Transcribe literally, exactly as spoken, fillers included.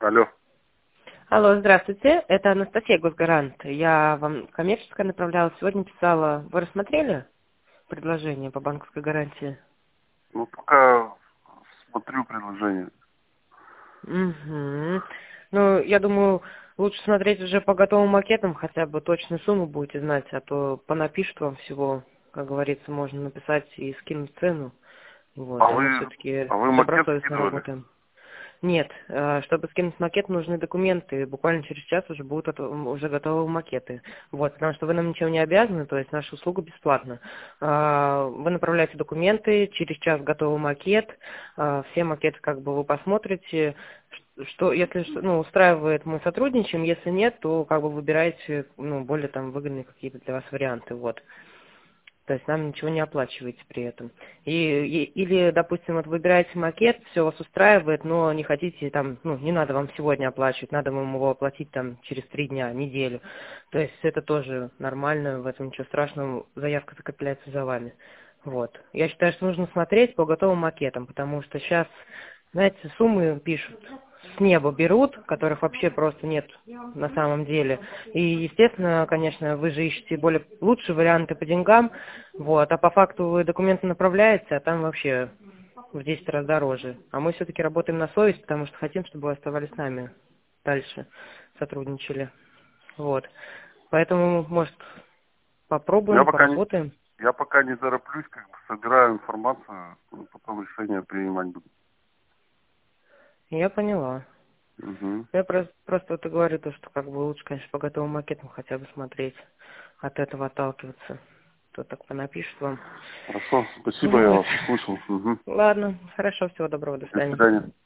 Алло. Алло, здравствуйте. Это Анастасия, Госгарант. Я вам коммерческое направляла. Сегодня писала. Вы рассмотрели предложение по банковской гарантии? Ну, пока смотрю предложение. Угу. Ну, я думаю, лучше смотреть уже по готовым макетам, хотя бы точную сумму будете знать, а то понапишут вам всего, как говорится, можно написать и скинуть цену. Вот, А а мы вы, все-таки а вы макет добросовестно скидывали? работаем. Нет, э, чтобы скинуть макет, нужны документы. Буквально через час уже будут ото- уже готовы макеты. Вот, потому что вы нам ничего не обязаны, то есть наша услуга бесплатна. А, Вы направляете документы, через час готовый макет. А, Все макеты как бы вы посмотрите. Ш- Что, если что, ну, устраивает, мы сотрудничаем, если нет, то как бы выбираете ну, более там выгодные какие-то для вас варианты. Вот. То есть нам ничего не оплачиваете при этом. И, и- или, допустим, вот выбираете макет, все вас устраивает, но не хотите там, ну, не надо вам сегодня оплачивать, надо вам его оплатить там через три дня, неделю. То есть это тоже нормально, в этом ничего страшного, заявка закрепляется за вами. Вот. Я считаю, что нужно смотреть по готовым макетам, потому что сейчас, знаете, суммы пишут, с неба берут, которых вообще просто нет на самом деле. И, естественно, конечно, вы же ищете более лучшие варианты по деньгам, вот, а по факту вы документы направляете, а там вообще в десять раз дороже. А мы все-таки работаем на совесть, потому что хотим, чтобы вы оставались с нами дальше, сотрудничали. Вот. Поэтому, может, Я попробуем, пока не, поработаем. я пока не тороплюсь, как бы собираю информацию, ну, потом решение принимать буду. Я поняла. Угу. Я просто, просто вот и говорю то, что как бы лучше, конечно, по готовым макетам хотя бы смотреть, от этого отталкиваться. Кто так понапишет вам. Хорошо, спасибо, я Вот. вас услышал. Угу. Ладно, хорошо, всего доброго, до До свидания. свидания.